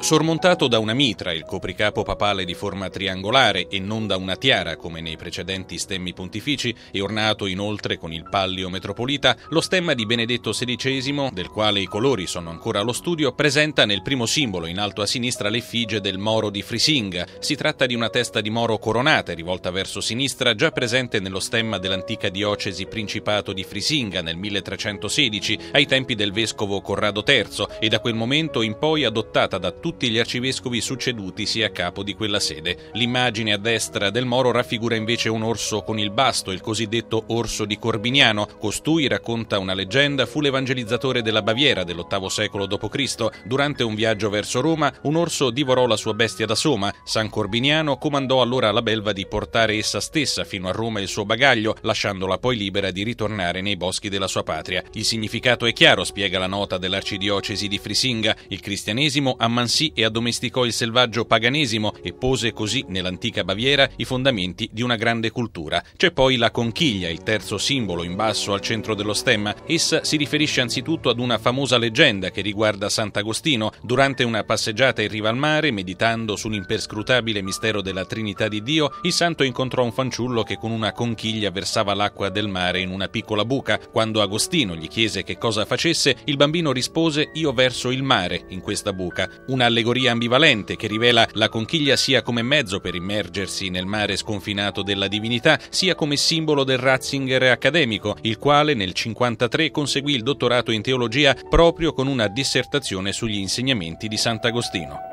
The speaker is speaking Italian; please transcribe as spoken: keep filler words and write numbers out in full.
Sormontato da una mitra, il copricapo papale di forma triangolare e non da una tiara come nei precedenti stemmi pontifici, e ornato inoltre con il pallio metropolita, lo stemma di Benedetto sedicesimo, del quale i colori sono ancora allo studio, presenta nel primo simbolo in alto a sinistra l'effigie del Moro di Frisinga. Si tratta di una testa di moro coronata rivolta verso sinistra, già presente nello stemma dell'antica diocesi Principato di Frisinga nel milletrecentosedici, ai tempi del vescovo Corrado terzo, e da quel momento in poi adottata da tutti tutti gli arcivescovi succedutisi a capo di quella sede. L'immagine a destra del Moro raffigura invece un orso con il basto, il cosiddetto orso di Corbiniano. Costui, racconta una leggenda, fu l'evangelizzatore della Baviera dell'ottavo secolo dopo Cristo. Durante un viaggio verso Roma, un orso divorò la sua bestia da Soma. San Corbiniano comandò allora alla belva di portare essa stessa fino a Roma il suo bagaglio, lasciandola poi libera di ritornare nei boschi della sua patria. Il significato è chiaro, spiega la nota dell'arcidiocesi di Frisinga. Il cristianesimo ammansì e addomesticò il selvaggio paganesimo e pose così nell'antica Baviera i fondamenti di una grande cultura. C'è poi la conchiglia, il terzo simbolo in basso al centro dello stemma. Essa si riferisce anzitutto ad una famosa leggenda che riguarda Sant'Agostino. Durante una passeggiata in riva al mare, meditando sull'imperscrutabile mistero della Trinità di Dio, il santo incontrò un fanciullo che con una conchiglia versava l'acqua del mare in una piccola buca. Quando Agostino gli chiese che cosa facesse, il bambino rispose: «Io verso il mare in questa buca». Una allegoria ambivalente che rivela la conchiglia sia come mezzo per immergersi nel mare sconfinato della divinità, sia come simbolo del Ratzinger accademico, il quale nel cinquantatré conseguì il dottorato in teologia proprio con una dissertazione sugli insegnamenti di Sant'Agostino.